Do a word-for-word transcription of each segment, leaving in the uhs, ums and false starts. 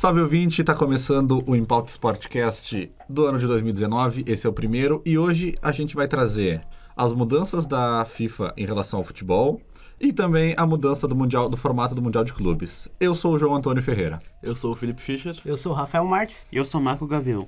Salve ouvinte, tá começando o Impauta Sportcast do ano de dois mil e dezenove, esse é o primeiro, e hoje a gente vai trazer as mudanças da FIFA em relação ao futebol e também a mudança do, mundial, do formato do Mundial de Clubes. Eu sou o João Antônio Ferreira. Eu sou o Felipe Fischer. Eu sou o Rafael Marques. E eu sou o Marco Gavião.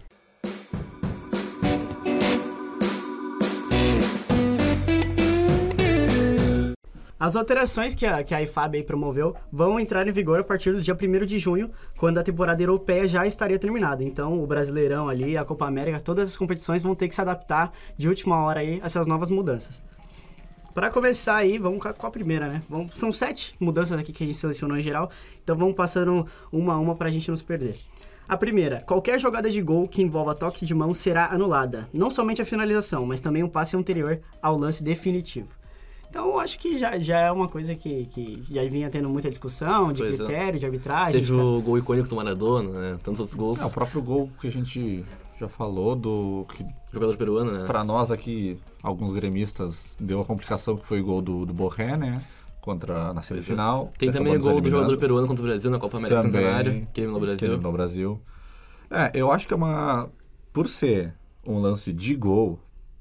As alterações que a, que a I F A B aí promoveu vão entrar em vigor a partir do dia primeiro de junho, quando a temporada europeia já estaria terminada. Então, o Brasileirão ali, a Copa América, todas as competições vão ter que se adaptar de última hora aí a essas novas mudanças. Para começar aí, vamos com a primeira, né? Vamos, são sete mudanças aqui que a gente selecionou em geral, então vamos passando uma a uma para a gente não se perder. A primeira, qualquer jogada de gol que envolva toque de mão será anulada. Não somente a finalização, mas também um passe anterior ao lance definitivo. Então, eu acho que já, já é uma coisa que, que já vinha tendo muita discussão, de pois critério, é. de arbitragem. Teve de... o gol icônico do Maradona, né? Tantos outros gols. É, o próprio gol que a gente já falou do... Que, jogador peruano, né? Pra nós aqui, alguns gremistas, deu a complicação que foi o gol do, do Borré, né? Contra, na semifinal. É. Tem também o gol do jogador peruano contra o Brasil na Copa América Centenário, que eliminou o Brasil. Que eliminou o Brasil. É, eu acho que é uma... Por ser um lance de gol...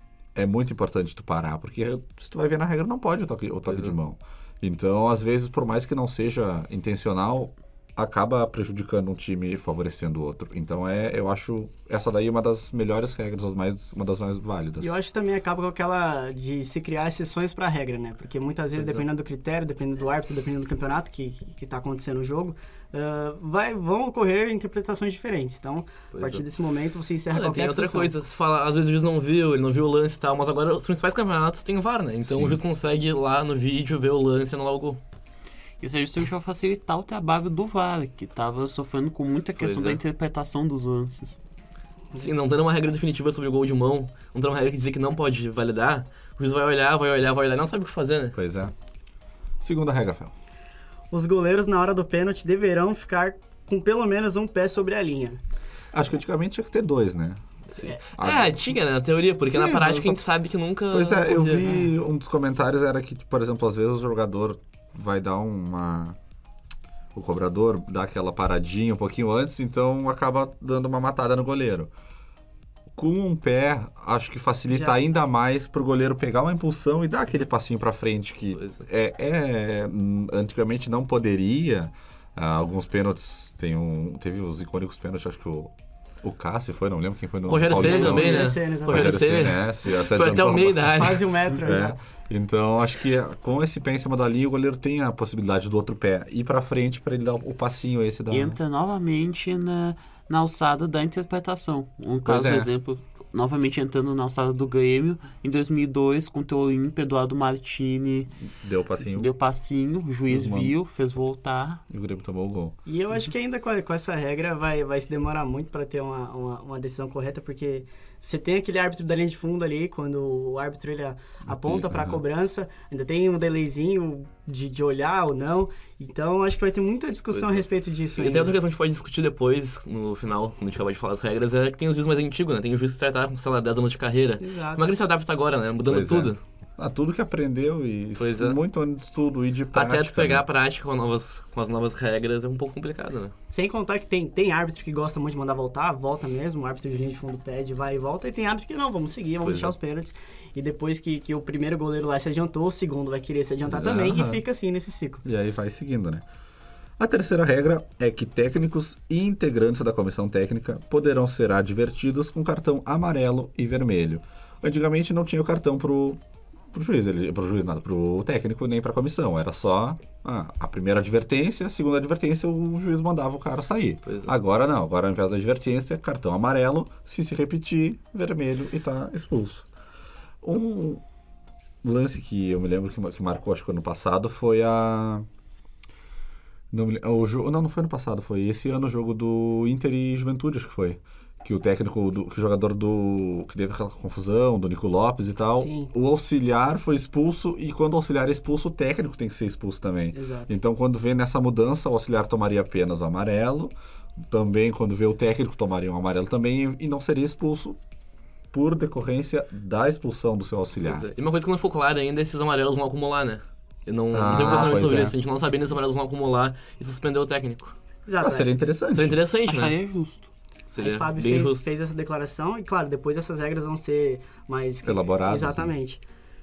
É muito importante tu parar, porque se tu vai ver na regra não pode o toque, o toque de mão. Então, às vezes, por mais que não seja intencional, acaba prejudicando um time e favorecendo o outro. Então, é, eu acho essa daí uma das melhores regras, as mais, uma das mais válidas. E eu acho que também acaba com aquela de se criar exceções para a regra, né? Porque muitas vezes, pois dependendo é. do critério, dependendo do árbitro, dependendo do campeonato que está acontecendo no jogo, uh, vai, vão ocorrer interpretações diferentes. Então, pois a partir é. desse momento, você encerra Olha, qualquer tem outra discussão. coisa, você fala, às vezes o juiz não viu, ele não viu o lance e tal, mas agora os principais campeonatos têm V A R, né? Então Sim. o juiz consegue ir lá no vídeo, ver o lance e anular o gol. Isso é justamente para facilitar o trabalho do V A R, que estava sofrendo com muita questão é. da interpretação dos lances. Sim, não tendo uma regra definitiva sobre o gol de mão, não tendo uma regra que dizer que não pode validar, o juiz vai olhar, vai olhar, vai olhar e não sabe o que fazer, né? Pois é. Segunda regra, Fel. Os goleiros, na hora do pênalti, deverão ficar com pelo menos um pé sobre a linha. Acho que antigamente tinha que ter dois, né? Sim. É, ah, tinha, né, na teoria, porque Sim, na prática a gente sabe que nunca... Pois é, eu vi, um dos comentários era que, por exemplo, às vezes o jogador vai dar uma... O cobrador dá aquela paradinha um pouquinho antes, então acaba dando uma matada no goleiro. Com um pé, acho que facilita Já. ainda mais pro goleiro pegar uma impulsão e dar aquele passinho pra frente que é. É, é, antigamente não poderia. Ah, alguns pênaltis, tem um, teve os icônicos pênaltis, acho que o, o Cássio foi, não lembro quem foi no... Rogério Ceni também, né? Rogério Ceni, né? Foi até o meio da área. Quase um metro, é. exato. Então, acho que com esse pé em cima da linha, o goleiro tem a possibilidade do outro pé ir pra frente para ele dar o passinho esse da... Entra novamente na, na alçada da interpretação. Um caso, é. exemplo, novamente entrando na alçada do Grêmio, em dois mil e dois, contra o Olímpia, Eduardo Martini... Deu passinho. Deu passinho, o juiz viu, fez voltar. E o Grêmio tomou o gol. E eu acho que ainda com, a, com essa regra vai, vai se demorar muito para ter uma, uma, uma decisão correta, porque... Você tem aquele árbitro da linha de fundo ali, quando o árbitro ele aponta para a cobrança, ainda tem um delayzinho de, de olhar ou não. Então, acho que vai ter muita discussão pois a respeito disso. E ainda. tem outra questão que a gente pode discutir depois, no final, quando a gente acabar de falar as regras, é que tem os juízes mais antigos, né? Tem o juiz que está com, sei lá, dez anos de carreira. Exato. Como é que ele se adapta agora, né? Mudando pois tudo. É. Ah, tudo que aprendeu e pois é. muito ano de estudo e de prática. Até tu pegar né? a prática com, novas, com as novas regras é um pouco complicado, né? Sem contar que tem, tem árbitro que gosta muito de mandar voltar, volta mesmo, o árbitro de linha de fundo pede, vai e volta, e tem árbitro que não, vamos seguir, vamos pois deixar é. os pênaltis. E depois que, que o primeiro goleiro lá se adiantou, o segundo vai querer se adiantar também e fica assim nesse ciclo. E aí vai seguindo, né? A terceira regra é que técnicos e integrantes da comissão técnica poderão ser advertidos com cartão amarelo e vermelho. Antigamente não tinha o cartão pro... Pro juiz, ele, pro juiz nada, pro técnico nem pra comissão, era só ah, a primeira advertência, a segunda advertência o juiz mandava o cara sair. É. Agora não, agora ao invés da advertência, cartão amarelo, se se repetir, vermelho e tá expulso. Um lance que eu me lembro que, que marcou, acho que ano passado, foi a... Não, o jogo, não, não foi ano passado, foi esse ano o jogo do Inter e Juventude, acho que foi. Que o técnico, do, que o jogador do... que teve aquela confusão, do Nico Lopes e tal, Sim. o auxiliar foi expulso e quando o auxiliar é expulso, o técnico tem que ser expulso também. Exato. Então, quando vê nessa mudança, o auxiliar tomaria apenas o amarelo, também quando vê o técnico tomaria um amarelo também e, e não seria expulso por decorrência da expulsão do seu auxiliar. É. E uma coisa que não ficou clara ainda é se os amarelos vão acumular, né? Eu não, ah, não tenho pensamento sobre é. isso, a gente não sabia se os amarelos vão acumular e suspender o técnico. Exato. Ah, seria interessante. Seria interessante, né? Acharia justo. Seria A Fábio bem fez, justo. fez essa declaração e, claro, depois essas regras vão ser mais... Elaboradas, Exatamente.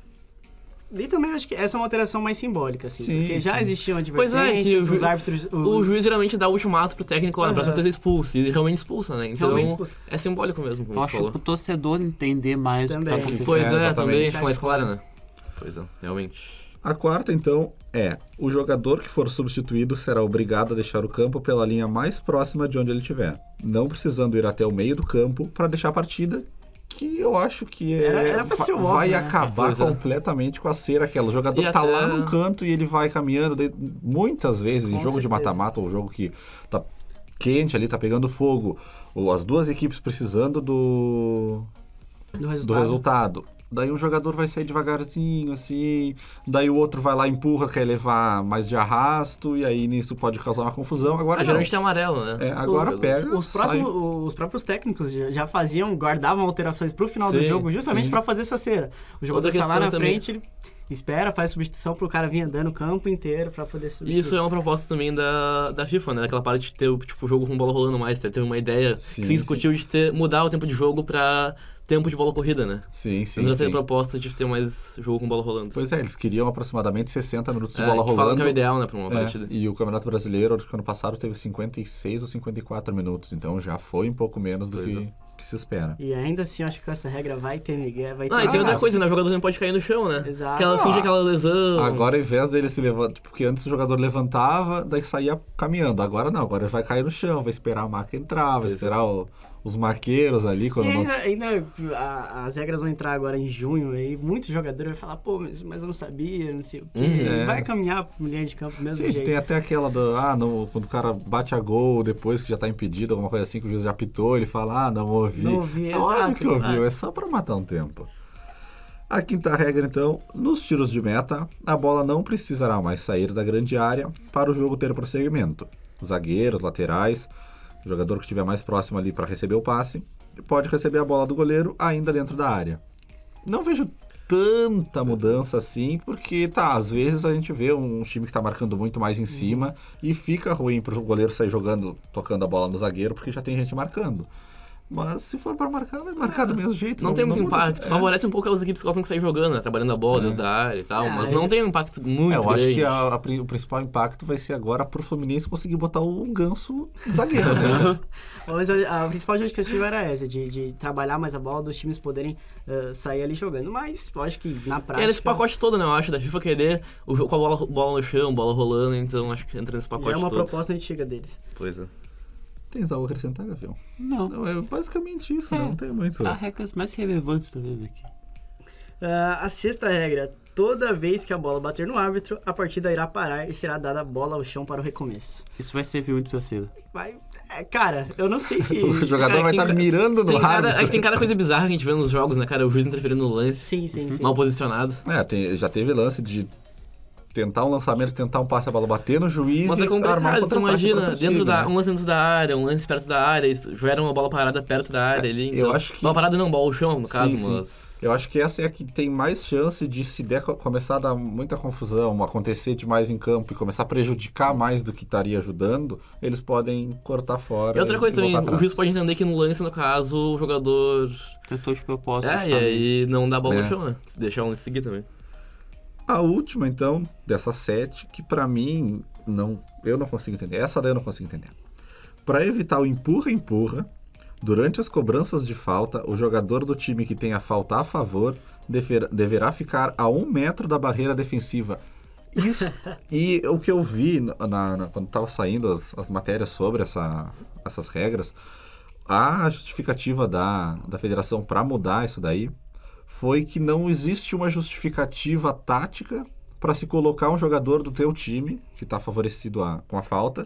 E também acho que essa é uma alteração mais simbólica, assim. Sim, porque já sim. existiam Pois advertências, é, que o, os ju- árbitros... o juiz geralmente dá o ultimato pro técnico, ó, na Aham. próxima vez ser expulso. E ele realmente expulsa, né? Então, Realmente expulsa. é simbólico mesmo, como Eu você acho falou. pro torcedor entender mais Também. o que tá acontecendo. Pois é, exatamente. também fica mais claro, né? Pois é, realmente. A quarta, então, é: o jogador que for substituído será obrigado a deixar o campo pela linha mais próxima de onde ele estiver, não precisando ir até o meio do campo para deixar a partida, que eu acho que é, Era- era pra va- ser óbvio, vai né? acabar Pois é. completamente com a cera aquela. O jogador E tá até- lá no canto e ele vai caminhando. daí, muitas vezes, em Com jogo de certeza. mata-mata, ou jogo que tá quente ali, tá pegando fogo, ou as duas equipes precisando do, Do do resultado. resultado. Daí um jogador vai sair devagarzinho, assim. Daí o outro vai lá, empurra, quer levar mais de arrasto. E aí nisso pode causar uma confusão. Agora Ah, não. geralmente tem amarelo, né? É, agora O- pega, Os, sai. próximos, os próprios técnicos já já faziam, guardavam alterações pro final do Sim, jogo, justamente sim. pra fazer essa cera. O jogador Outra tá lá questão na também. frente, ele espera, faz substituição pro cara vir andando o campo inteiro pra poder E substituir. isso é uma proposta também da, da FIFA, né? Aquela parte de ter tipo, o jogo com bola rolando mais. Teve uma ideia Sim, que se discutiu de ter, mudar o tempo de jogo pra tempo de bola corrida, né? Sim, sim, Então já sim. teve proposta de ter mais jogo com bola rolando. Pois é, eles queriam aproximadamente sessenta minutos de É, bola que falam rolando. que é o ideal, né, pra uma É, partida. e o Campeonato Brasileiro, acho que ano passado, teve cinquenta e seis ou cinquenta e quatro minutos. Então já foi um pouco menos do Pois que, é. que se espera. E ainda assim, eu acho que com essa regra vai ter migué, vai ter... Ah, e tem Ah, outra sim. coisa, né? O jogador não pode cair no chão, né? Exato. Que ela Ah, finge aquela lesão. Agora, ao invés dele se levantar, porque antes o jogador levantava, daí saía caminhando. Agora não, agora ele vai cair no chão, vai esperar a maca entrar, vai Pois é. esperar o- os maqueiros ali E quando não. ainda, ainda a- as regras vão entrar agora em junho aí, muitos jogadores vão falar, pô, mas, mas eu não sabia, não sei o quê. Uhum. É. Vai caminhar pro linha de campo do mesmo Sim, jeito. tem até aquela do. Ah, não, quando o cara bate a gol depois que já tá impedido, alguma coisa assim, que o juiz já apitou, ele fala, ah, não ouvi. Não ouvi, é óbvio exato, que ouviu, claro. é só pra matar um tempo. A quinta regra, então, nos tiros de meta, a bola não precisará mais sair da grande área para o jogo ter prosseguimento. Zagueiros, laterais, o jogador que estiver mais próximo ali para receber o passe, pode receber a bola do goleiro ainda dentro da área. Não vejo tanta mudança assim, porque tá, às vezes a gente vê um time que tá marcando muito mais em cima e fica ruim pro goleiro sair jogando, tocando a bola no zagueiro, porque já tem gente marcando. Mas se for pra marcar, vai marcar do mesmo jeito. Não, tem muito muda. impacto. É. Favorece um pouco aquelas equipes que gostam de sair jogando, né? Trabalhando a bola desde a área e tal. É, mas é- não tem um impacto muito É, eu grande. acho que a- a pri- o principal impacto vai ser agora pro Fluminense conseguir botar o Ganso zagueiro, né? Mas a, a principal justificativa era essa, de, de trabalhar mais a bola, dos times poderem eh, sair ali jogando. Mas eu acho que na E prática é nesse pacote todo, né? Eu acho, da FIFA querer o jogo com a bola, bola no chão, bola rolando, então acho que entra nesse já pacote é uma todo. proposta antiga deles. Pois é. Tens algo a acrescentar, Gavião? Não. Não, é basicamente isso, É. né? Não tem muito. Há regras mais relevantes talvez aqui. Ah, a sexta regra, toda vez que a bola bater no árbitro, a partida irá parar e será dada a bola ao chão para o recomeço. Isso vai servir muito pra cera. Vai, é, cara, eu não sei se... O jogador É, vai tem estar ca- mirando no Tem cada, árbitro. é que tem cada coisa bizarra que a gente vê nos jogos, né, cara? O juiz interferindo no lance, Sim, sim, sim. mal posicionado. É, tem- já teve lance de tentar um lançamento, tentar um passe, a bola bater no juiz Mas e é armar um complicado, você contra-ataque imagina, contra o dentro time, da, né? um lance dentro da área, um lance perto da área, tiveram uma bola parada perto da área ali. eu Então, acho que- bola parada não, bola ao chão, no Sim, caso, sim. mas... Eu acho que essa é a que tem mais chance de, se der, co- começar a dar muita confusão, acontecer demais em campo e começar a prejudicar mais do que estaria ajudando, eles podem cortar fora. E outra coisa e também, voltar o atrás. juiz pode entender que no lance, no caso, o jogador... Tentou de propósito. É, achar e aí não dá bola É. no chão, né? Se deixar um lance seguir também. A última, então, dessas sete, que pra mim, não, eu não consigo entender. Essa daí eu não consigo entender. Para evitar o empurra-empurra, durante as cobranças de falta, o jogador do time que tem a falta a favor dever- deverá ficar a um metro da barreira defensiva. Isso. E o que eu vi na, na- quando estava saindo as, as matérias sobre essa, essas regras, a justificativa da, da federação para mudar isso daí foi que não existe uma justificativa tática para se colocar um jogador do teu time, que está favorecido a- com a falta,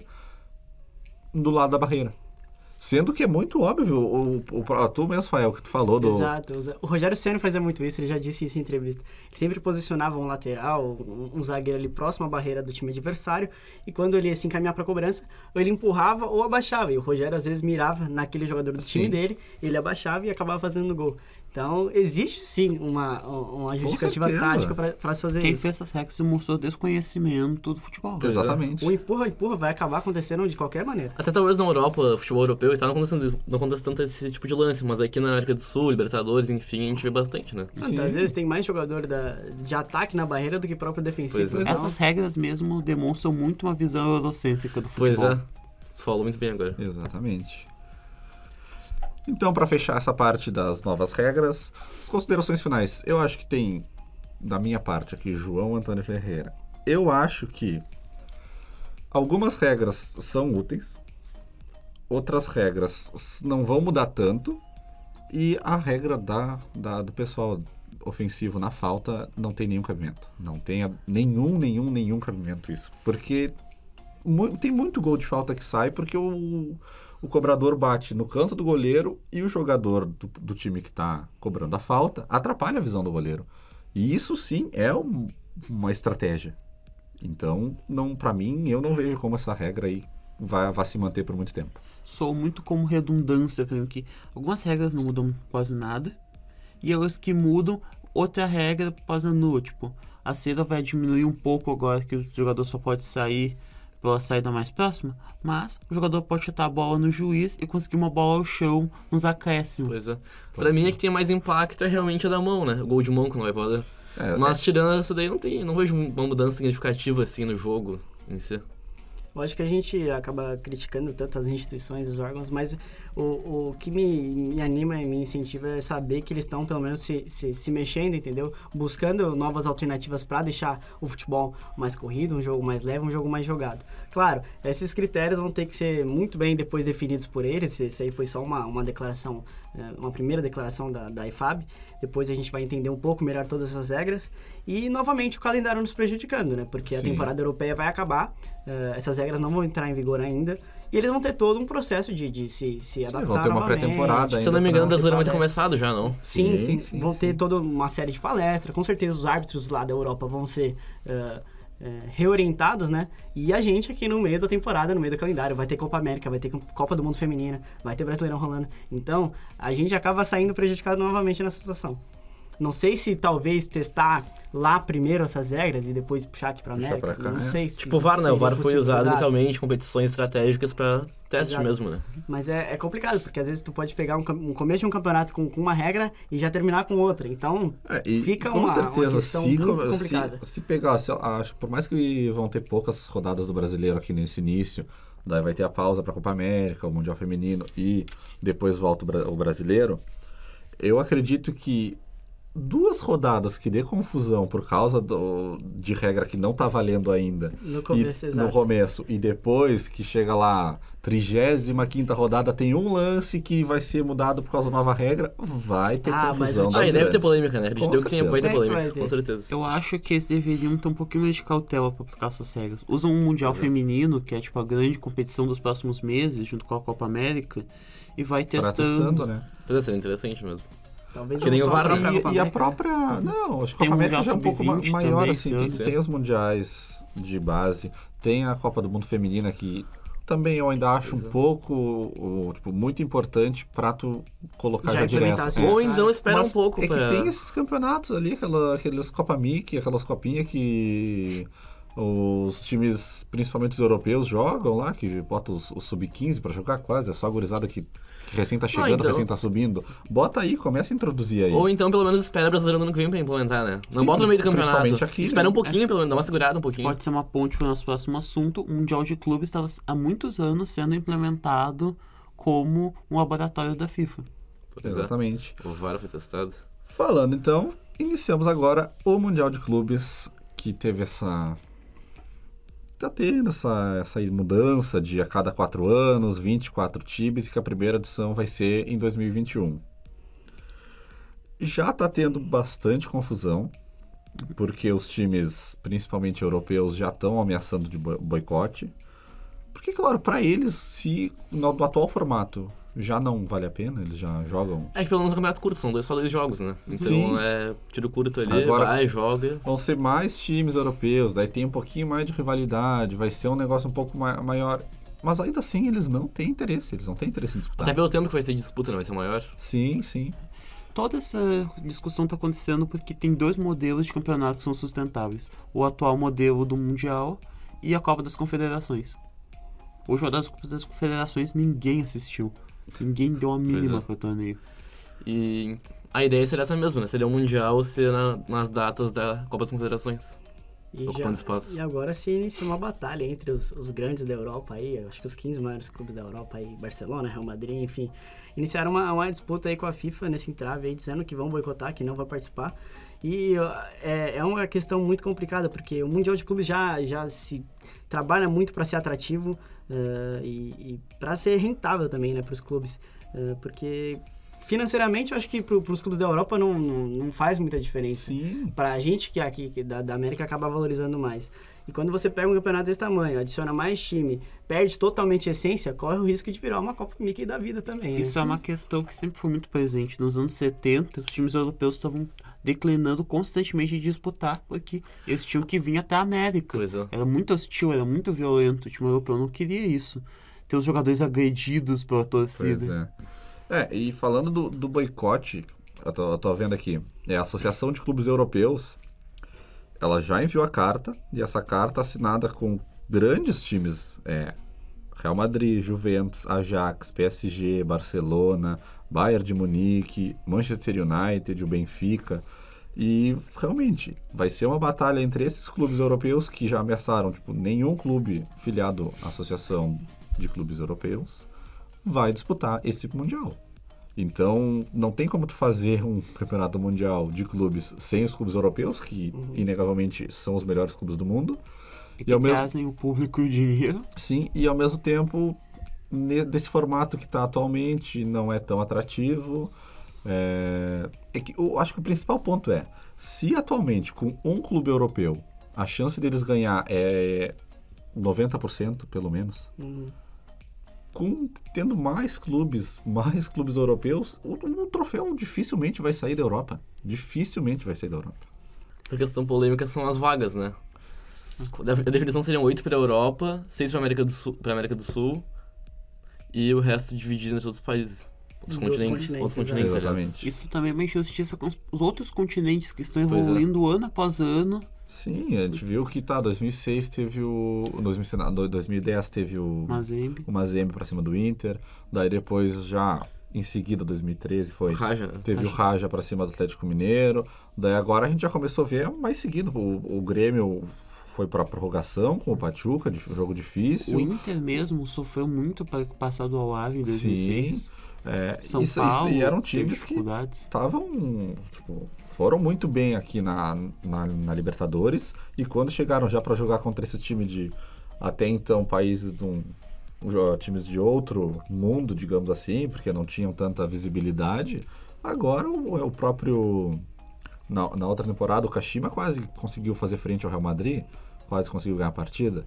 do lado da barreira. Sendo que é muito óbvio, o, o, tu mesmo, Fael, que tu falou do... Exato. O Rogério Ceni fazia muito isso, ele já disse isso em entrevista. Ele sempre posicionava um lateral, um, um zagueiro ali próximo à barreira do time adversário, e quando ele ia se encaminhar para a cobrança, ou ele empurrava ou abaixava. E o Rogério às vezes mirava naquele jogador do time Sim. dele, ele abaixava e acabava fazendo o gol. Então, existe sim uma, uma justificativa tática para se fazer Quem isso. Quem fez essas regras mostrou desconhecimento do futebol. Exatamente. O empurra, empurra vai acabar acontecendo de qualquer maneira. Até talvez na Europa, futebol europeu e tal, não acontece, não acontece tanto esse tipo de lance, mas aqui na América do Sul, Libertadores, enfim, a gente vê bastante, né? Sim. Às vezes tem mais jogador da, de ataque na barreira do que próprio defensivo. É. Essas regras mesmo demonstram muito uma visão eurocêntrica do futebol. Pois é, você falou muito bem agora. Exatamente. Então, para fechar essa parte das novas regras, as considerações finais. Eu acho que tem, da minha parte aqui, João Antônio Ferreira. Eu acho que algumas regras são úteis, outras regras não vão mudar tanto, e a regra da, da, do pessoal ofensivo na falta não tem nenhum cabimento. Não tem nenhum, nenhum, nenhum cabimento isso. Porque mu- tem muito gol de falta que sai porque o... o cobrador bate no canto do goleiro e o jogador do, do time que está cobrando a falta atrapalha a visão do goleiro. E isso sim é um, uma estratégia. Então, não, para mim, eu não vejo como essa regra aí vai, vai se manter por muito tempo. Sou muito como redundância, porque algumas regras não mudam quase nada, e as que mudam, outra regra quase anula. Tipo, a cera vai diminuir um pouco agora que o jogador só pode sair pela saída mais próxima, mas o jogador pode chutar a bola no juiz e conseguir uma bola ao chão nos acréscimos. Pois é. Pra mim, é que tem mais impacto é realmente a da mão, né? O gol de mão que não vai valer. É, mas é. tirando essa daí, não, tem, não vejo uma mudança significativa assim no jogo em si. Eu acho que a gente acaba criticando tanto as instituições, os órgãos, mas o, o que me, me anima e me incentiva é saber que eles estão, pelo menos, se, se, se mexendo, entendeu? Buscando novas alternativas para deixar o futebol mais corrido, um jogo mais leve, um jogo mais jogado. Claro, esses critérios vão ter que ser muito bem depois definidos por eles. Isso aí foi só uma, uma declaração, uma primeira declaração da, da I F A B. Depois a gente vai entender um pouco melhor todas essas regras. E, novamente, o calendário nos prejudicando, né? Porque Sim. a temporada europeia vai acabar, uh, essas regras não vão entrar em vigor ainda, e eles vão ter todo um processo de, de se, se adaptar. Sim, vão ter uma novamente. pré-temporada. Se eu não me engano, o brasileiro vai ter começado já, não? Sim, sim. sim, sim vão sim. ter toda uma série de palestras. Com certeza os árbitros lá da Europa vão ser uh, uh, reorientados, né? E a gente aqui no meio da temporada, no meio do calendário, vai ter Copa América, vai ter Copa do Mundo Feminina, vai ter Brasileirão rolando. Então, a gente acaba saindo prejudicado novamente nessa situação. Não sei se talvez testar lá primeiro essas regras e depois puxar aqui pra América. Pra cá, não é. sei se... Tipo o V A R, né? O V A R foi usado exato. inicialmente em competições estratégicas pra teste Exato. mesmo, né? Mas é, é complicado, porque às vezes tu pode pegar um, um começo de um campeonato com, com uma regra e já terminar com outra. Então, é, e fica com uma, certeza, uma questão se, muito se, complicada. Se pegar, se, acho, por mais que vão ter poucas rodadas do brasileiro aqui nesse início, daí vai ter a pausa pra Copa América, o Mundial Feminino e depois volta o, o brasileiro, eu acredito que duas rodadas que dê confusão por causa do, de regra que não tá valendo ainda No começo, e, exato. no começo, e depois que chega lá trigésima quinta rodada, tem um lance que vai ser mudado por causa da nova regra, vai ter Ah, mas confusão. eu- das Ah, e deve ter grandes. polêmica, né? Acredito Com que vai ter certeza. polêmica, Sempre vai com ter. certeza. Eu acho que eles deveriam ter um pouquinho mais de cautela para aplicar essas regras. Usam um Mundial Feminino, que é tipo a grande competição dos próximos meses, junto com a Copa América, e vai Pra testando. testando, né? Pode ser interessante mesmo. Talvez Que nem não o só V A R, a própria Copa E, e a América. própria... Não, acho que a Tem Copa um América Mundial já é um pouco ma- sub vinte maior, também assim. esse Tem, ano. tem os mundiais de base, tem a Copa do Mundo Feminina, que também eu ainda acho um pouco, o, tipo, muito importante pra tu colocar Já já, implementar direto. assim. É. Ou então espera Mas um pouco é pra... que tem esses campeonatos ali, aquela, aqueles Copa Mickey, aquelas copinhas que os times, principalmente os europeus, jogam lá, que botam os, os sub quinze pra jogar quase, é só a gurizada que, que recém tá chegando, então. recém tá subindo. Bota aí, começa a introduzir aí. Ou então, pelo menos, espera o brasileiro no ano que vem pra implementar, né? Não Sim, bota no meio do principalmente campeonato. aqui, Espera né? um pouquinho, pelo menos, dá uma segurada um pouquinho. Pode ser uma ponte para o nosso próximo assunto. O Mundial de Clubes estava há muitos anos sendo implementado como um laboratório da FIFA. Pois é. Exatamente. O V A R foi testado. Falando então, iniciamos agora o Mundial de Clubes, que teve essa... Tá tendo essa, essa mudança de a cada quatro anos, vinte e quatro times, e que a primeira edição vai ser em dois mil e vinte e um. Já tá tendo bastante confusão, porque os times, principalmente europeus, já estão ameaçando de boi- boicote. Porque, claro, para eles, se no, no atual formato já não vale a pena, eles já jogam... É que pelo menos o campeonato curto, são dois, só dois jogos, né? Então Sim. é tiro curto ali, Agora- vai, joga. Vão ser mais times europeus, daí tem um pouquinho mais de rivalidade, vai ser um negócio um pouco ma- maior. Mas ainda assim, eles não têm interesse, eles não têm interesse em disputar. Até pelo tempo que vai ser de disputa, não vai ser maior. Sim, sim. toda essa discussão está acontecendo porque tem dois modelos de campeonato que são sustentáveis. O atual modelo do Mundial e a Copa das Confederações. O jogo das Copas das Confederações ninguém assistiu. Ninguém deu a mínima é. para o torneio. E a ideia seria essa mesma, né? Seria o Mundial ser na, nas datas da Copa das Confederações. E, ocupando já, espaço. e agora se inicia uma batalha entre os, os grandes da Europa aí, acho que os quinze maiores clubes da Europa aí, Barcelona, Real Madrid, enfim, iniciaram uma, uma disputa aí com a FIFA nesse entrave aí, dizendo que vão boicotar, que não vai participar. E é, é uma questão muito complicada, porque o Mundial de Clubes já, já se trabalha muito para ser atrativo uh, e, e para ser rentável também, né, para os clubes, uh, porque financeiramente eu acho que para os clubes da Europa não, não, não faz muita diferença. Sim. Para a gente que aqui que da, da América acaba valorizando mais. E quando você pega um campeonato desse tamanho, adiciona mais time, perde totalmente a essência, corre o risco de virar uma Copa Mickey da vida também. Isso né? é uma questão que sempre foi muito presente. Nos anos setenta, os times europeus estavam declinando constantemente de disputar, porque eles tinham que vir até a América. Pois é. Era muito hostil, era muito violento. O time europeu não queria isso. Ter os jogadores agredidos pela torcida. Pois é. É, e falando do, do boicote, eu tô, eu tô vendo aqui, é a Associação de Clubes Europeus, ela já enviou a carta, e essa carta assinada com grandes times, é, Real Madrid, Juventus, Ajax, P S G, Barcelona, Bayern de Munique, Manchester United, o Benfica, e realmente vai ser uma batalha entre esses clubes europeus que já ameaçaram, tipo, nenhum clube filiado à Associação de Clubes Europeus vai disputar esse mundial. Então, não tem como tu fazer um campeonato mundial de clubes sem os clubes europeus, que uhum. inegavelmente são os melhores clubes do mundo. E que e ao trazem mesmo... o público e o dinheiro. Sim, e ao mesmo tempo, ne... desse formato que está atualmente, não é tão atrativo. É... É que eu acho que o principal ponto é, se atualmente com um clube europeu, a chance deles ganhar é noventa por cento, pelo menos... Uhum. Com, tendo mais clubes, mais clubes europeus, o, o troféu dificilmente vai sair da Europa. Dificilmente vai sair da Europa. A questão polêmica são as vagas, né? A definição seriam oito para a Europa, seis para a América do Sul, para América do Sul e o resto dividido entre outros países. Outros continentes, outros continentes, exatamente. Isso também é uma injustiça com os outros continentes que estão Pois evoluindo é. ano após ano. Sim, a gente viu que tá, dois mil e seis teve o... dois mil e dez teve o... Mazembe. O Mazembe pra cima do Inter. Daí depois, já em seguida, dois mil e treze, foi... O Raja, né? Teve Raja. o Raja pra cima do Atlético Mineiro. Daí agora a gente já começou a ver mais seguido. O, o Grêmio foi pra prorrogação com o Pachuca, de, jogo difícil. O Inter mesmo sofreu muito para passar do Al Ahly em dois mil e seis. Sim. É, São isso, Paulo isso, e eram teve times que dificuldades. estavam, tipo, foram muito bem aqui na, na, na Libertadores, e quando chegaram já para jogar contra esse time de, até então, países de um, um, times de outro mundo, digamos assim, porque não tinham tanta visibilidade, agora o, o próprio, na, na outra temporada, o Kashima quase conseguiu fazer frente ao Real Madrid, quase conseguiu ganhar a partida.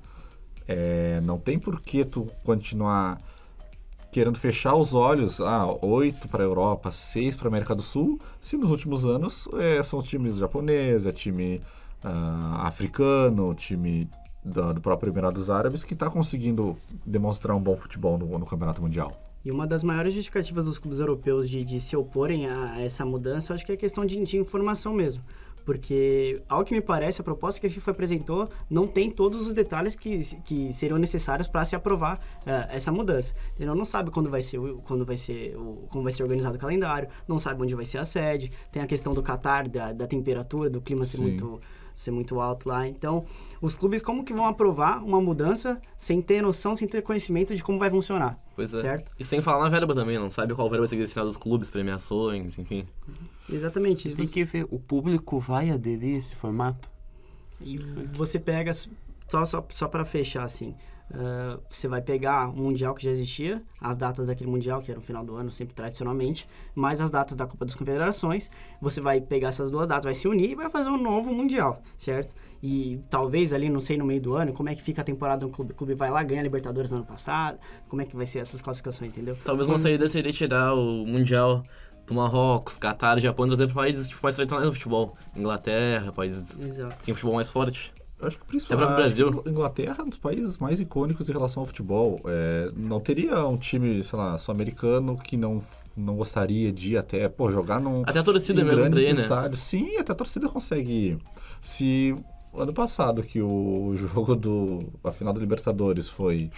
É, não tem por que tu continuar querendo fechar os olhos, ah, oito para a Europa, seis para a América do Sul, se nos últimos anos é, são os times japoneses, é time ah, africano, time da, do próprio Emirados Árabes que está conseguindo demonstrar um bom futebol no, no Campeonato Mundial. E uma das maiores justificativas dos clubes europeus de, de se oporem a essa mudança, eu acho que é a questão de, de informação mesmo. Porque, ao que me parece, a proposta que a FIFA apresentou não tem todos os detalhes que, que seriam necessários para se aprovar uh, essa mudança. Ele não sabe quando vai ser, quando vai ser, o, como vai ser organizado o calendário, não sabe onde vai ser a sede, tem a questão do Catar, da, da temperatura, do clima ser muito, ser muito alto lá. Então, os clubes como que vão aprovar uma mudança sem ter noção, sem ter conhecimento de como vai funcionar, Pois é. certo? E sem falar na verba também, não sabe qual verba vai ser destinada aos clubes, premiações, enfim. Exatamente. Tem que ver, o público vai aderir a esse formato? E você pega, só, só, só para fechar assim, uh, você vai pegar o Mundial que já existia, as datas daquele Mundial, que era no final do ano, sempre tradicionalmente, mais as datas da Copa das Confederações, você vai pegar essas duas datas, vai se unir e vai fazer um novo Mundial, certo? E talvez ali, não sei, no meio do ano, como é que fica a temporada do clube? O clube vai lá, ganha a Libertadores no ano passado, como é que vai ser essas classificações, entendeu? Talvez uma saída seria tirar o Mundial do Marrocos, Catar, Japão, trazer para países tipo, mais tradicionais no futebol. Inglaterra, países Exato. que têm um futebol mais forte. Eu acho que Até principalmente para o Brasil. a Inglaterra é um dos países mais icônicos em relação ao futebol. É, não teria um time, sei lá, sul-americano que não não gostaria de ir até, pô, jogar num... Até a torcida em mesmo grandes pra ir, né? estádios. Sim, até a torcida consegue ir. Se ano passado que o jogo do... a final da Libertadores foi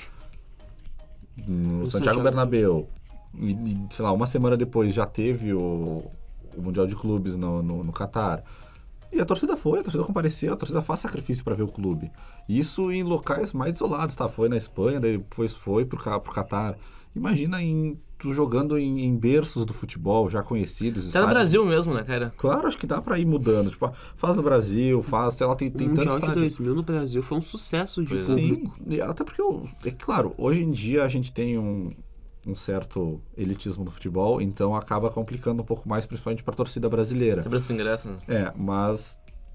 no Santiago, Santiago Bernabéu, e, e, sei lá, uma semana depois já teve o, o Mundial de Clubes no, no, no Catar, e a torcida foi, a torcida compareceu, a torcida faz sacrifício para ver o clube. Isso em locais mais isolados, tá? Foi na Espanha, daí depois foi pro, pro Catar. Imagina em, tu jogando em, em berços do futebol, já conhecidos. Até no Brasil mesmo, né, cara? Claro, acho que dá pra ir mudando. Tipo, faz no Brasil, faz, sei lá, tem, tem o tantos Mundial de estádios. dois mil no Brasil foi um sucesso de Pois é. público. Sim, até porque, eu, é claro, hoje em dia a gente tem um, um certo elitismo no futebol, então acaba complicando um pouco mais, principalmente pra torcida brasileira. Até preço de ingresso, né? É, mas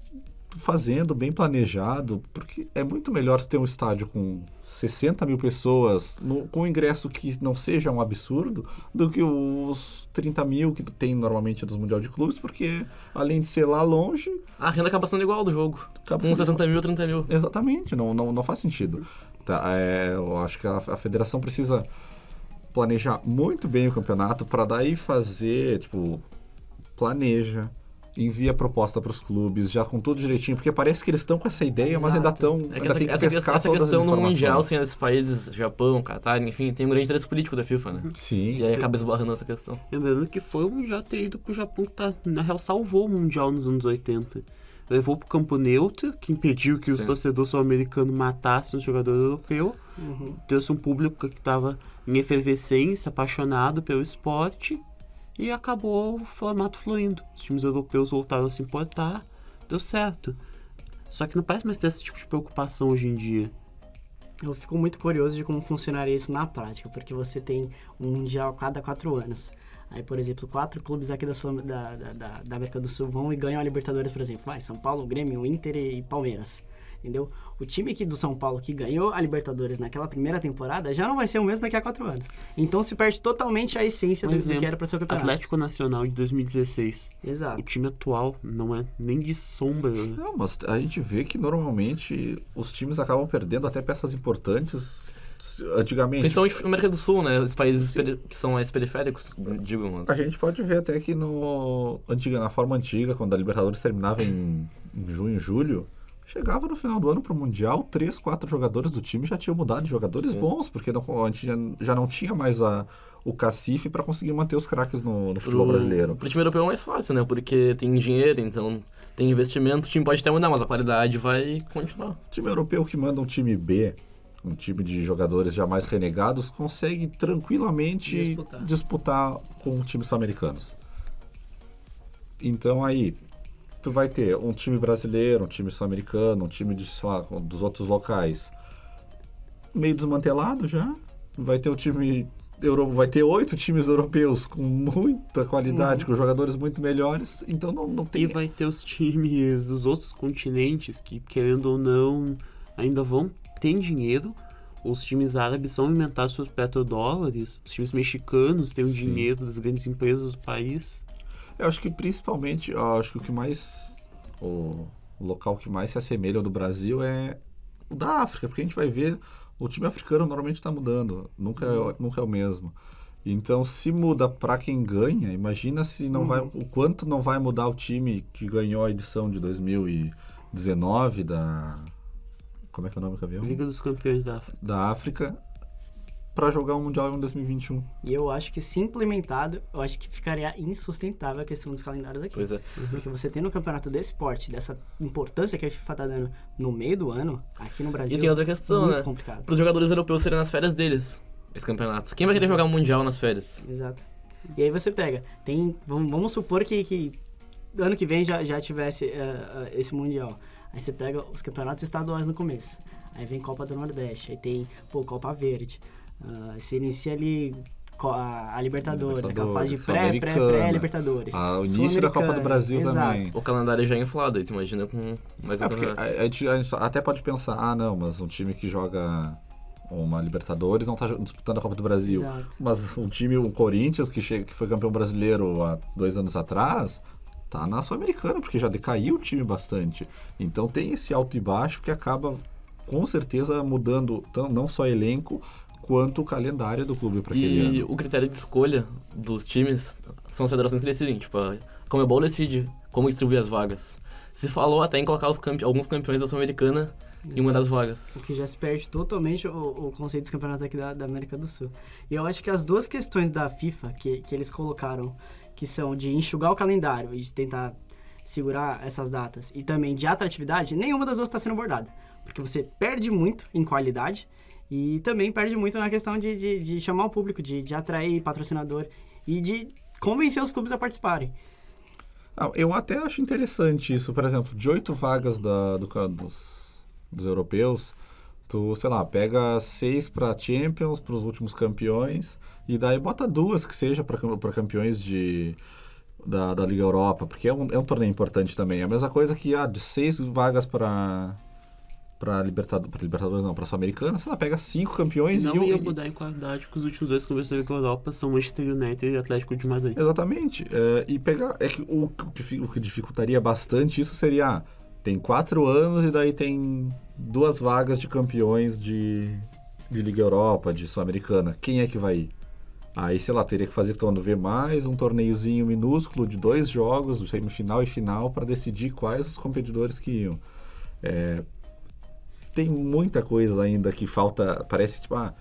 fazendo bem planejado, porque é muito melhor ter um estádio com sessenta mil pessoas, no, com ingresso que não seja um absurdo, do que os trinta mil que tem normalmente dos Mundial de Clubes, porque além de ser lá longe... A renda acaba sendo igual do jogo. Acaba Com sendo sessenta mil, trinta mil. Exatamente, não, não, não faz sentido. Tá, é, eu acho que a, a federação precisa planejar muito bem o campeonato para daí fazer, tipo, planeja, envia proposta para os clubes, já com tudo direitinho, porque parece que eles estão com essa ideia, mas ainda estão... É que essa, essa, essa, essa questão no Mundial, sem esses países, Japão, Catar, enfim, tem um grande interesse político da FIFA, né? Sim. E aí acaba esbarrando essa questão. Lembrando que foi o Mundial ter ido pro Japão que, tá, na real, salvou o Mundial nos anos oitenta. Levou pro campo neutro, que impediu que os Sim. torcedores sul-americanos matassem o jogador europeu. Uhum. Trouxe um público que estava em efervescência, apaixonado pelo esporte. E acabou o formato fluindo. Os times europeus voltaram a se importar, deu certo. Só que não parece mais ter esse tipo de preocupação hoje em dia. Eu fico muito curioso de como funcionaria isso na prática, porque você tem um Mundial a cada quatro anos. Aí, por exemplo, quatro clubes aqui da, Sul, da, da, da, da América do Sul vão e ganham a Libertadores, por exemplo. Vai, São Paulo, Grêmio, Inter e Palmeiras. Entendeu? O time aqui do São Paulo que ganhou a Libertadores naquela primeira temporada já não vai ser o mesmo daqui a quatro anos. Então se perde totalmente a essência Por do, exemplo, do que era para ser o campeonato. Atlético Nacional de dois mil e dezesseis. O Exato. time atual não é nem de sombra. Não, mas a gente vê que normalmente os times acabam perdendo até peças importantes antigamente. Principalmente na América do Sul, né? Os países peri- que são mais periféricos, digo, mas... A gente pode ver até que no, antiga, na forma antiga, quando a Libertadores terminava em, em junho, julho, chegava no final do ano pro Mundial, três, quatro jogadores do time já tinham mudado de jogadores Sim. bons, porque não, a gente já, já não tinha mais a, o cacife para conseguir manter os craques no, no futebol brasileiro. Pro time europeu é mais fácil, né? Porque tem dinheiro, então tem investimento, o time pode até mudar, mas a qualidade vai continuar. O time europeu que manda um time B, um time de jogadores já mais renegados, consegue tranquilamente Disputar. disputar com times sul-americanos. Então aí, tu vai ter um time brasileiro, um time sul-americano, um time de, sei lá, dos outros locais meio desmantelado já. Vai ter o time euro, vai ter oito times europeus com muita qualidade, Uhum. com jogadores muito melhores. Então não, não tem. E vai ter os times dos outros continentes que, querendo ou não, ainda vão ter dinheiro. Os times árabes são alimentados por petrodólares. Os times mexicanos têm o Sim. dinheiro das grandes empresas do país. Eu acho que principalmente, eu acho que o que mais, o local que mais se assemelha ao do Brasil é o da África, porque a gente vai ver, o time africano normalmente está mudando, nunca, é, nunca é o mesmo. Então, se muda para quem ganha, imagina se não Uhum. vai, o quanto não vai mudar o time que ganhou a edição de dois mil e dezenove da, como é que é o nome, Cavião? Liga dos Campeões da África. Da África, para jogar um Mundial em dois mil e vinte e um. E eu acho que se implementado, eu acho que ficaria insustentável a questão dos calendários aqui. Pois é. Porque você tem no campeonato desse esporte, dessa importância que a FIFA tá dando no meio do ano, aqui no Brasil, E tem outra questão, muito né? complicado. Para os jogadores europeus serem nas férias deles, esse campeonato. Quem vai querer jogar um Mundial nas férias? Exato. E aí você pega, tem, vamos, vamos supor que, que ano que vem já, já tivesse uh, uh, esse Mundial. Aí você pega os campeonatos estaduais no começo. Aí vem Copa do Nordeste, aí tem, pô, Copa Verde. Uh, você inicia ali co- a, a Libertadores, aquela fase de pré, pré, pré-Libertadores. Ah, o início da Copa do Brasil Exato. também. O calendário já é inflado, aí tu imagina com mais um É, porque campeonato. a, a gente, a gente até pode pensar, ah, não, mas um time que joga uma Libertadores não está disputando a Copa do Brasil. Exato. Mas um time, o Corinthians, que, chega, que foi campeão brasileiro há dois anos atrás, tá na Sul-Americana, porque já decaiu o time bastante. Então tem esse alto e baixo que acaba, com certeza, mudando tão- não só elenco, quanto o calendário do clube para aquele E ano. o critério de escolha dos times são as federações que decidem. Tipo, a Conmebol decide como distribuir as vagas. Se falou até em colocar os campe... alguns campeões da Sul-Americana em uma das vagas. O que já se perde totalmente o, o conceito dos campeonatos aqui da, da América do Sul. E eu acho que as duas questões da FIFA que, que eles colocaram, que são de enxugar o calendário e de tentar segurar essas datas, e também de atratividade, nenhuma das duas está sendo abordada. Porque você perde muito em qualidade e também perde muito na questão de, de, de chamar o público, de, de atrair patrocinador e de convencer os clubes a participarem. Ah, eu até acho interessante isso. Por exemplo, de oito vagas da, do, dos, dos europeus, tu, sei lá, pega seis para Champions, para os últimos campeões, e daí bota duas que seja para campeões de, da, da Liga Europa, porque é um, é um torneio importante também. É a mesma coisa que, ah, de seis vagas para... Pra Libertadores, pra Libertadores não, pra Sul-Americana, sei lá, pega cinco campeões não e... Não ia e... mudar em qualidade, porque os últimos dois campeões da Liga Europa são Manchester United e Atlético de Madrid. Exatamente. É, e pegar... É que o, o, que, o que dificultaria bastante isso seria... Ah, tem quatro anos e daí tem duas vagas de campeões de, de Liga Europa, de Sul-Americana. Quem é que vai ir? Aí, sei lá, teria que fazer todo V mais, um torneiozinho minúsculo de dois jogos, semifinal e final, para decidir quais os competidores que iam. É... Tem muita coisa ainda que falta, parece tipo, ah,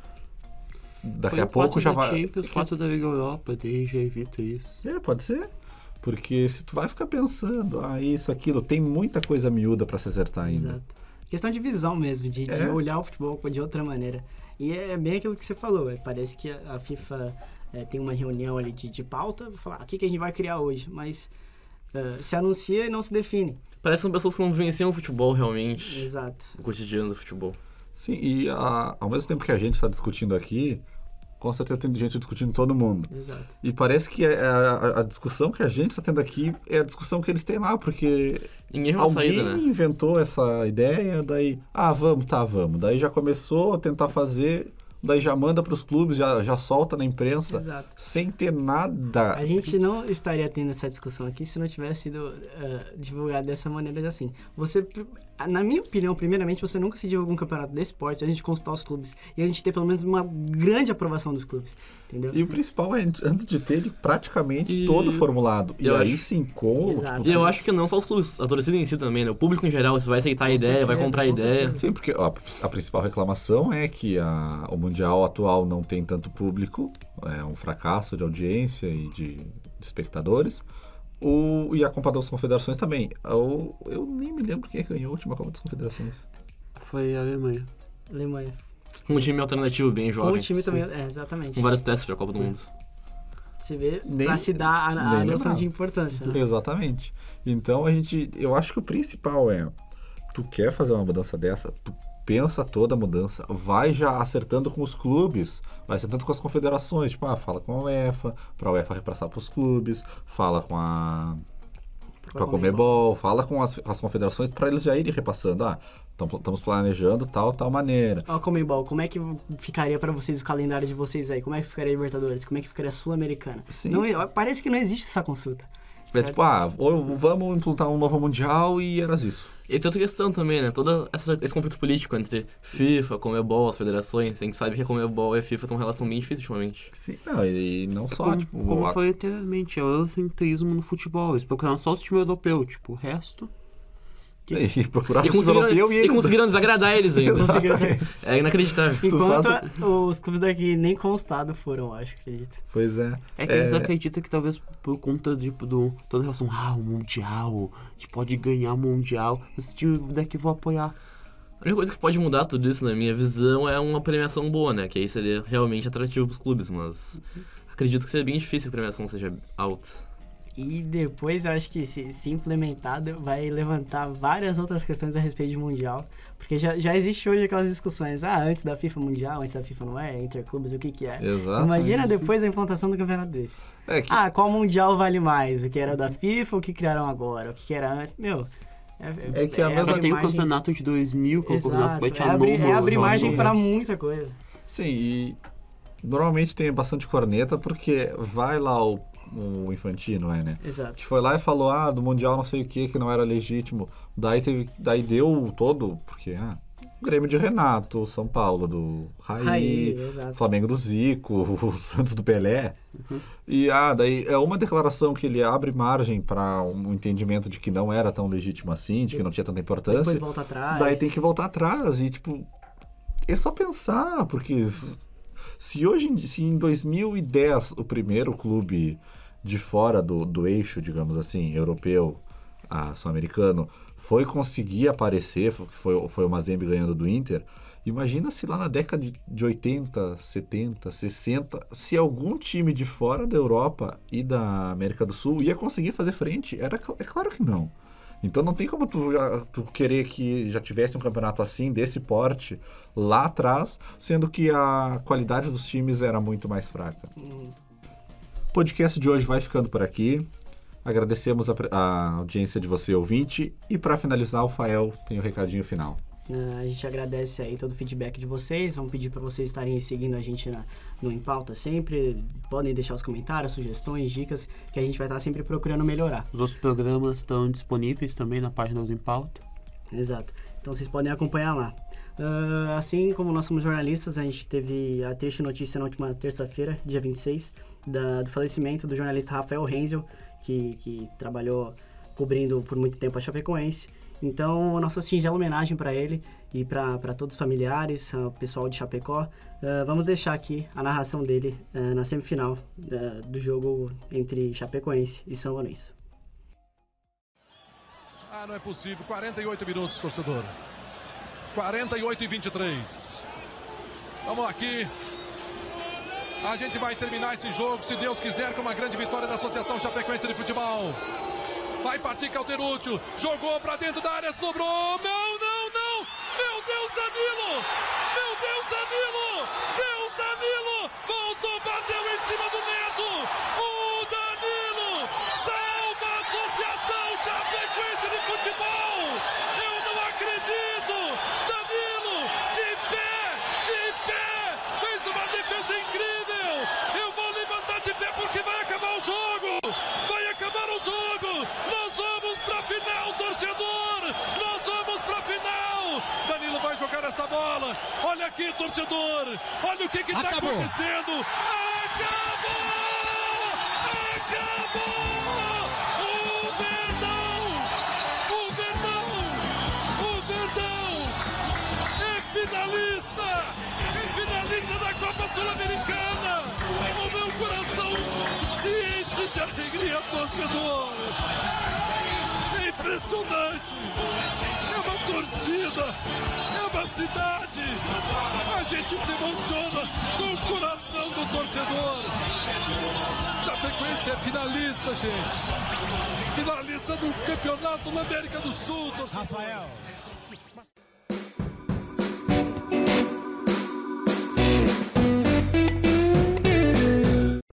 daqui Foi a pouco já vai... Champions, quatro da Liga Europa, daí já evita isso. É, pode ser. Porque se tu vai ficar pensando, ah, isso, aquilo, tem muita coisa miúda pra se acertar ainda. Exato. Questão de visão mesmo, de, de É. olhar o futebol de outra maneira. E é bem aquilo que você falou, é, parece que a, a FIFA é, tem uma reunião ali de, de pauta, falar, ah, o que, que a gente vai criar hoje? Mas uh, se anuncia e não se define. Parecem pessoas que não vivenciam o futebol realmente, Exato. o cotidiano do futebol. Sim, e a, ao mesmo tempo que a gente está discutindo aqui, com certeza tem gente discutindo todo mundo. Exato. E parece que a, a, a discussão que a gente está tendo aqui é a discussão que eles têm lá, porque Ninguém vai alguém saída, né? inventou essa ideia, daí, ah, vamos, tá, vamos. Daí já começou a tentar fazer, daí já manda para os clubes, já, já solta na imprensa, Exato. sem ter nada. A gente não estaria tendo essa discussão aqui se não tivesse sido uh, divulgado dessa maneira assim. Você, na minha opinião, primeiramente, você nunca se divulga um campeonato desse esporte, a gente consultar os clubes e a gente ter pelo menos uma grande aprovação dos clubes, entendeu? E o principal é, antes de ter ele praticamente E- todo formulado. E eu aí acho- sim, com... Exato. tipo, E eu acho que não só os clubes, a torcida em si também, né? O público em geral, você vai aceitar a Com ideia, vai certeza, comprar a com ideia. certeza. Sim, porque ó, a principal reclamação é que a, o Mundial atual não tem tanto público, é um fracasso de audiência e de, de espectadores, o, e a Copa das Confederações também. O, eu nem me lembro quem ganhou a última Copa das Confederações. Foi a Alemanha. Alemanha. Com um time alternativo bem Com jovem. o time também, é, exatamente. Com vários testes pra Copa do Mundo. Você vê, Nem- pra se dar a, a nem noção lembrava. de importância, né? Exatamente. Então a gente, eu acho que o principal é, tu quer fazer uma mudança dessa, tu pensa toda a mudança, vai já acertando com os clubes, vai acertando com as confederações, tipo, ah, fala com a UEFA, pra UEFA repassar pros clubes, fala com a com a Conmebol, fala com as, as confederações para eles já irem repassando, ah, estamos planejando tal, tal maneira. Ó, Conmebol, como é que ficaria pra vocês o calendário de vocês aí? Como é que ficaria a Libertadores? Como é que ficaria a Sul-Americana? Sim. Não, parece que não existe essa consulta. É tipo, ah, ou vamos implantar um novo Mundial e era isso. E tem outra questão também, né? Todo essa, esse conflito político entre FIFA, Conmebol, as federações. A gente sabe que a Conmebol e a FIFA têm uma relação bem difícil ultimamente. Sim, não, e não só, como tipo... como a- foi anteriormente, é o eurocentrismo no futebol. Eles procuraram só o time europeu, tipo, o resto... E procurar E o europeu conseguiram, e e eles... conseguiram desagradar eles ainda. Conseguiram sair. É inacreditável. Enquanto faz a- os clubes daqui nem constado foram, acho, acredito. Pois é. É que eles acreditam que talvez por conta de, do, toda a relação, ah, o Mundial, a gente pode ganhar o Mundial, os times daqui vão apoiar. A única coisa que pode mudar tudo isso, na minha visão, é uma premiação boa, né? Que aí seria realmente atrativo pros clubes, mas acredito que seria bem difícil que a premiação seja alta. E depois eu acho que se, se implementado vai levantar várias outras questões a respeito de Mundial. Porque já, já existe hoje aquelas discussões, ah, antes da FIFA Mundial, antes da FIFA não é, interclubes, o que que é. Exato. Imagina depois a implantação do campeonato desse. É que, Ah, qual Mundial vale mais? O que era da FIFA ou o que criaram agora? O que, que era antes? Meu, é, É que a mesma- Já abrir tem o margem- campeonato de dois mil, que é o campeonato Exato, vai é te abrir, é abrir só margem são pra retos. muita coisa. sim, e normalmente tem bastante corneta porque vai lá o, o Infantino, é, né? Exato. Que foi lá e falou, ah, do Mundial não sei o que, que não era legítimo. Daí, teve, daí deu todo, porque, ah, Grêmio de Renato, São Paulo do Raí, Raí, exato. Flamengo do Zico, o Santos do Pelé. Uhum. E ah, daí é uma declaração que ele abre margem para um entendimento de que não era tão legítimo assim, de que não tinha tanta importância. Depois volta atrás. Daí tem que voltar atrás e, tipo, é só pensar, porque se hoje, se em dois mil e dez o primeiro clube de fora do, do eixo, digamos assim, europeu, a sul-americano, foi conseguir aparecer, foi, foi o Mazembe ganhando do Inter, imagina se lá na década de, de oitenta, setenta, sessenta, se algum time de fora da Europa e da América do Sul ia conseguir fazer frente. Era, é claro que não. Então não tem como tu, tu querer que já tivesse um campeonato assim, desse porte, lá atrás, sendo que a qualidade dos times era muito mais fraca. O podcast de hoje vai ficando por aqui. Agradecemos a, a audiência de você, ouvinte. E para finalizar, o Fael tem o recadinho final. Uh, a gente agradece aí todo o feedback de vocês. Vamos pedir para vocês estarem seguindo a gente na, no Em Pauta sempre. Podem deixar os comentários, sugestões, dicas, que a gente vai estar sempre procurando melhorar. Os outros programas estão disponíveis também na página do Em Pauta. Exato. Então vocês podem acompanhar lá. Uh, assim como nós somos jornalistas, a gente teve a triste notícia na última terça-feira, dia vinte e seis, da, do falecimento do jornalista Rafael Renzel, que, que trabalhou cobrindo por muito tempo a Chapecoense. Então, a nossa singela homenagem para ele e para todos os familiares, o pessoal de Chapecó. Uh, vamos deixar aqui a narração dele uh, na semifinal uh, do jogo entre Chapecoense e São Lourenço. Ah, não é possível. quarenta e oito minutos, torcedor. quarenta e oito e vinte e três. Vamos aqui. A gente vai terminar esse jogo, se Deus quiser, com uma grande vitória da Associação Chapecoense de Futebol. Vai partir Cauteruccio, jogou pra dentro da área, sobrou, não, não, não, meu Deus, Danilo, meu Deus, Danilo, Deus, Danilo, voltou, bateu em cima do Neto, o Danilo salva a Associação Chapecoense de Futebol, eu não acredito, Danilo, de pé, de pé, fez uma defesa incrível, eu vou levantar de pé porque vai acabar o jogo, vai acabar o jogo, nós vamos pra final, torcedor, nós vamos pra final, Danilo vai jogar essa bola, olha aqui, torcedor, olha o que que tá Acabou. acontecendo, acabou, acabou, o Verdão, o Verdão, o Verdão, é finalista, é finalista da Copa Sul-Americana, o meu coração se enche de alegria, torcedor. É impressionante. É uma torcida. É uma cidade. A gente se emociona com o coração do torcedor. Chapecoense é finalista, gente. Finalista do campeonato na América do Sul, torcedor. Rafael.